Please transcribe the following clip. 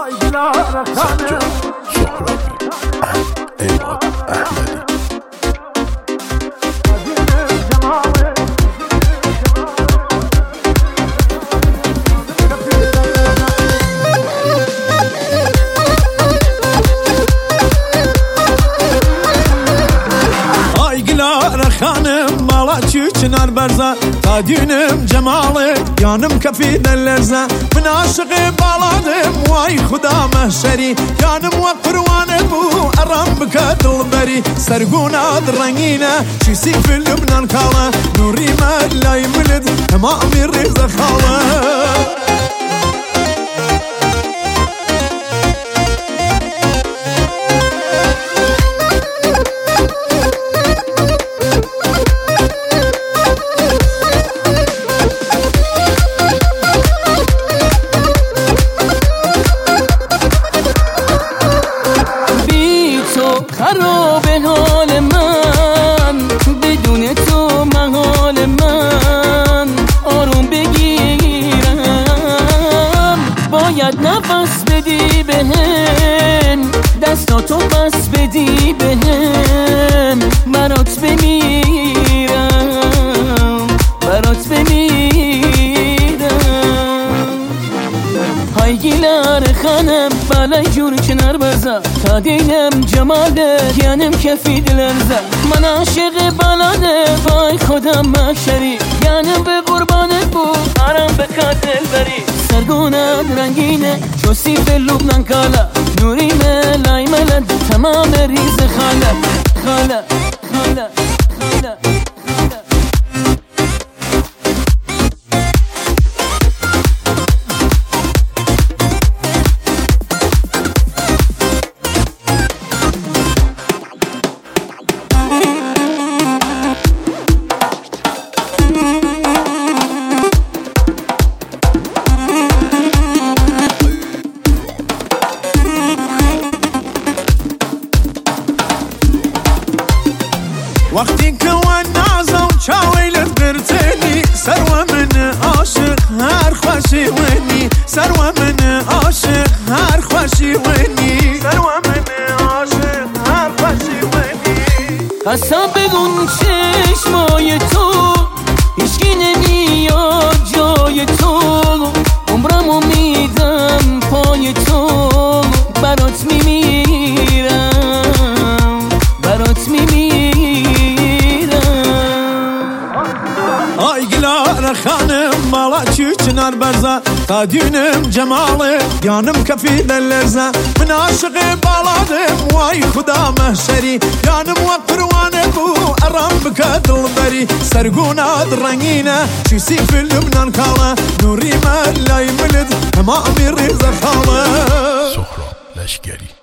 سجاد سهرابی عماد احمدی. خانم مالا چنار برزه تا دینم جماله یانم کفی دلرزه من عاشق بالادم وای خدا محشری یانم و پروانه بو ارام بکه دلبری سرگونا درنگینه چیسی فی لبنان کاله نوری ملای ملد تمامی ریزه خاله خراب حال من بدون تو محال من آروم بگیرم باید نفس بدی بهم دستاتو بس بدی بهم برات بمیرم برات بمیرم های گیلار خانم بالای جور کنار برزه تا دینم جماله یانم کفی دلرزه من عاشق بالاده وای خدا محشری یانم به قربانت بود آرام به قاتل بری سرگونت رنگینه چوسی به لبنان کالا نوری ملای ملد تمام ریز خاله خاله خاله خاله وقتی که نازم چاویلت برتنی سرو من عاشق هر خوشی ونی سرو من عاشق هر خوشی ونی سرو من عاشق هر خوشی ونی قسم بگون چشمای تو هیچکی نمیاد جای تو عمرمو میدم پای تو برات میمیرم برات میمیرم آی گلار خانم مالا چنار برزه تا دینم جماله یانم کفی دلرزه من عاشق بالادم وای خدا محشری یانم و پروانه بو ارام بکه دلبری سرگونا درنگینه چیسی فی لبنان کاله نوری ملای ملد تمامی ریزه خاله سهراب لشگری.